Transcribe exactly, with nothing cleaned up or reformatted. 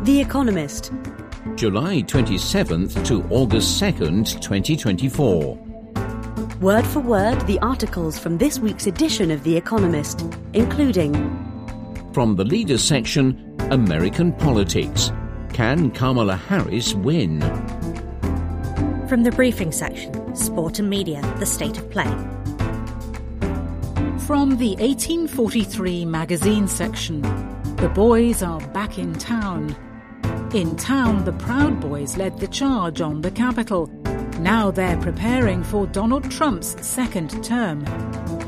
The Economist. July twenty-seventh to August second, twenty twenty-four. Word for word, the articles from this week's edition of The Economist, including... From the Leaders section, American politics. Can Kamala Harris win? From the Briefing section, Sport and Media, the state of play. From the eighteen forty-three magazine section, the boys are back in town. In town, the Proud Boys led the charge on the Capitol. Now they're preparing for Donald Trump's second term.